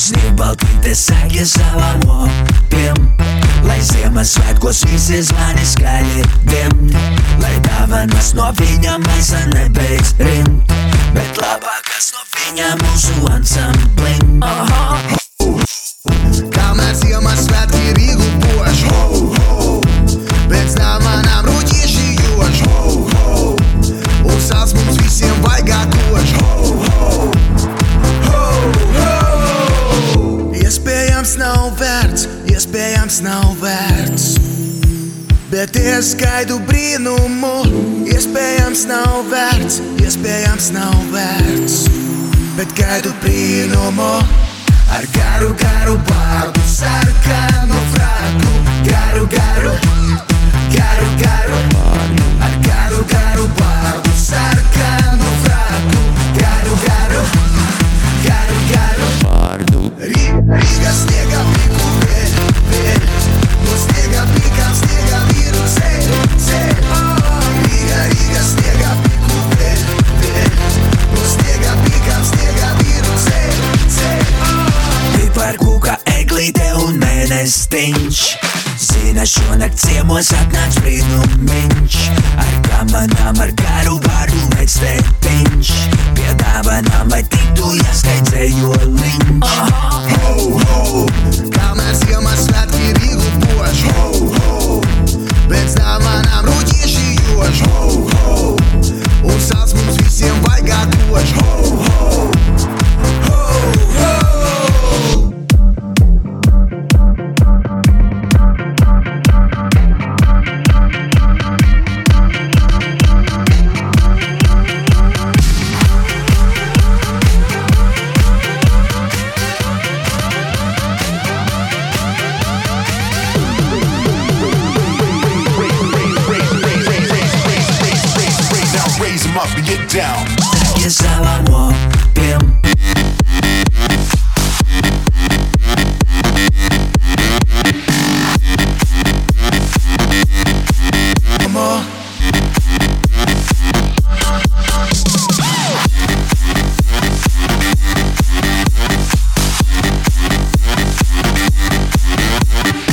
Baltīte sēgi savām opiem, lai Ziemassvētkos visi zvani skaļi dimt, lai dāvanas no viņa maisa nebeidz rimt, bet labākas no viņa mūsu ansamblim. Kamēr Ziemassvētki Rīgu bož, pēc dāvanām ruģieši jož, un sāc mums visiem vaigā kož. Iespējams nav vērts, bet es gaidu brīnumu. Iespējams nav vērts, bet gaidu brīnumu. Ar garu bārdu, sarkanu fraku, garu ar garu bārdu, sarkanu fraku, garu Rīga sniega pliku vēļ, no sniega plikām sniega vīru ceļ. Rīga sniega pliku vēļ, no sniega plikām sniega vīru ceļ. Piparkūka, eglīte un mēnestiņš, zina šonakt ciemos atnāc brīnumiņš. Ar kamanām, ar garu vārdu veids tētiņš, pie dāvanām, lai tiktu jāskaidz ejoli.